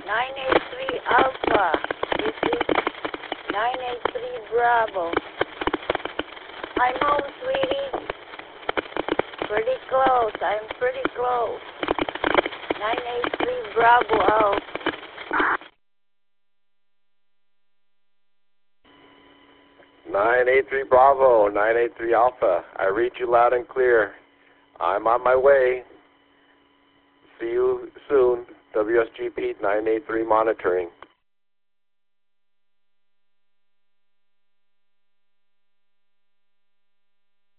983 Alpha. This is 983 Bravo. I'm home, sweetie. Pretty close. I'm pretty close. 983 Bravo out. Bravo, 983 Alpha. I read you loud and clear. I'm on my way. See you soon. WSGP 983 monitoring.